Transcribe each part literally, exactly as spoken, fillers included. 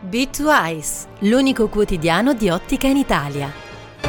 B due Eyes, l'unico quotidiano di ottica in Italia.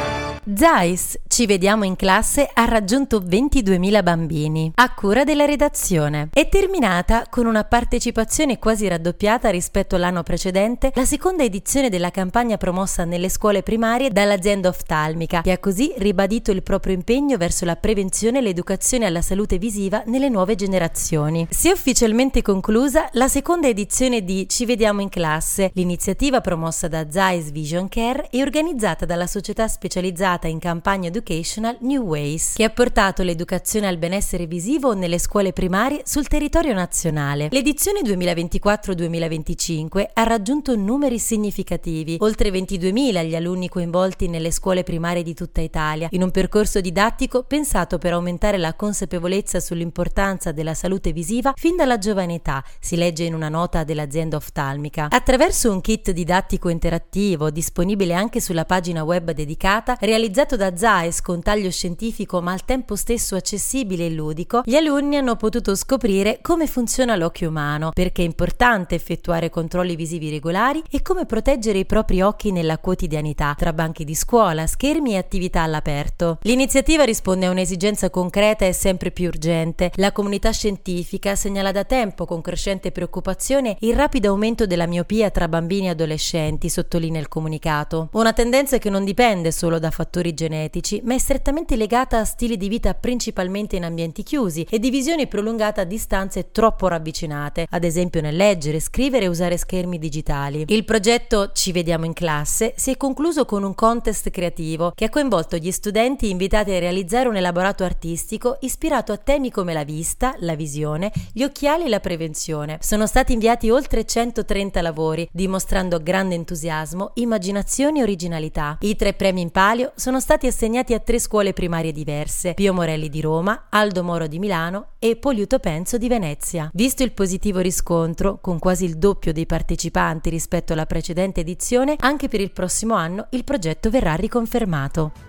Zeiss, ci vediamo in classe, ha raggiunto ventiduemila bambini, a cura della redazione. È terminata con una partecipazione quasi raddoppiata rispetto all'anno precedente la seconda edizione della campagna promossa nelle scuole primarie dall'azienda oftalmica, che ha così ribadito il proprio impegno verso la prevenzione e l'educazione alla salute visiva nelle nuove generazioni. Si è ufficialmente conclusa la seconda edizione di Ci vediamo in classe, l'iniziativa promossa da Zeiss Vision Care e organizzata dalla società specializzata in campagna educational New Ways, che ha portato l'educazione al benessere visivo nelle scuole primarie sul territorio nazionale. L'edizione duemilaventiquattro duemilaventicinque ha raggiunto numeri significativi, oltre ventiduemila gli alunni coinvolti nelle scuole primarie di tutta Italia, in un percorso didattico pensato per aumentare la consapevolezza sull'importanza della salute visiva fin dalla giovane età, si legge in una nota dell'azienda oftalmica. Attraverso un kit didattico interattivo disponibile anche sulla pagina web dedicata, realizzato da Zeiss con taglio scientifico ma al tempo stesso accessibile e ludico, gli alunni hanno potuto scoprire come funziona l'occhio umano, perché è importante effettuare controlli visivi regolari e come proteggere i propri occhi nella quotidianità, tra banchi di scuola, schermi e attività all'aperto. L'iniziativa risponde a un'esigenza concreta e sempre più urgente. La comunità scientifica segnala da tempo con crescente preoccupazione il rapido aumento della miopia tra bambini e adolescenti, sottolinea il comunicato. Una tendenza che non dipende solo da fattori genetici, ma è strettamente legata a stili di vita principalmente in ambienti chiusi e di visione prolungata a distanze troppo ravvicinate, ad esempio nel leggere, scrivere e usare schermi digitali. Il progetto Ci vediamo in classe si è concluso con un contest creativo che ha coinvolto gli studenti invitati a realizzare un elaborato artistico ispirato a temi come la vista, la visione, gli occhiali e la prevenzione. Sono stati inviati oltre centotrenta lavori, dimostrando grande entusiasmo, immaginazione e originalità. I tre premi in palio sono stati assegnati a tre scuole primarie diverse: Pio Morelli di Roma, Aldo Moro di Milano e Poliuto Penso di Venezia. Visto il positivo riscontro, con quasi il doppio dei partecipanti rispetto alla precedente edizione, anche per il prossimo anno il progetto verrà riconfermato.